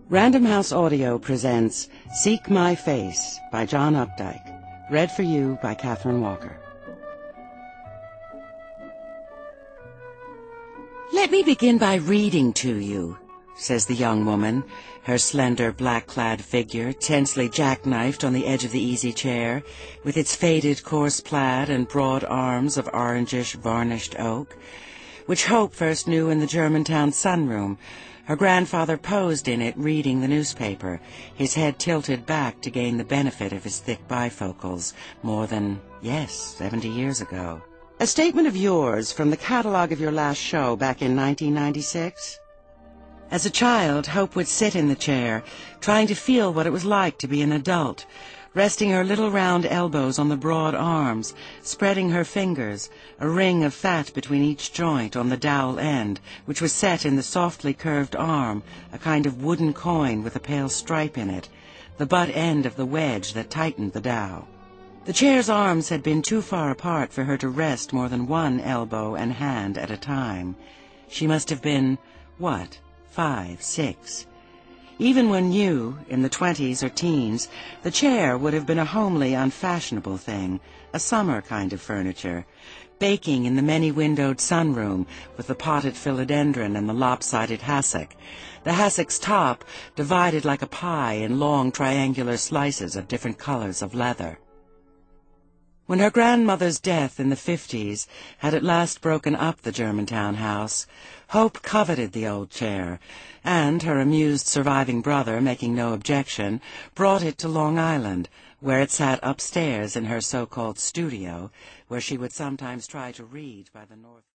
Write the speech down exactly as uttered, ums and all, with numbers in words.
Random House Audio presents Seek My Face by John Updike, read for you by Catherine Walker. "Let me begin by reading to you," says the young woman, her slender black-clad figure tensely jackknifed on the edge of the easy chair, with its faded coarse plaid and broad arms of orangish varnished oak, which Hope first knew in the Germantown sunroom. Her grandfather posed in it reading the newspaper, his head tilted back to gain the benefit of his thick bifocals, more than, yes, seventy years ago. "A statement of yours from the catalog of your last show back in nineteen ninety-six? As a child, Hope would sit in the chair, trying to feel what it was like to be an adult, resting her little round elbows on the broad arms, spreading her fingers, a ring of fat between each joint on the dowel end, which was set in the softly curved arm, a kind of wooden coin with a pale stripe in it, the butt end of the wedge that tightened the dowel. The chair's arms had been too far apart for her to rest more than one elbow and hand at a time. She must have been, what, five, six. Even when new, in the twenties or teens, the chair would have been a homely, unfashionable thing, a summer kind of furniture, baking in the many-windowed sunroom with the potted philodendron and the lopsided hassock, the hassock's top divided like a pie in long triangular slices of different colors of leather. When her grandmother's death in the fifties had at last broken up the Germantown house, Hope coveted the old chair, and, her amused surviving brother making no objection, brought it to Long Island, where it sat upstairs in her so-called studio, where she would sometimes try to read by the north...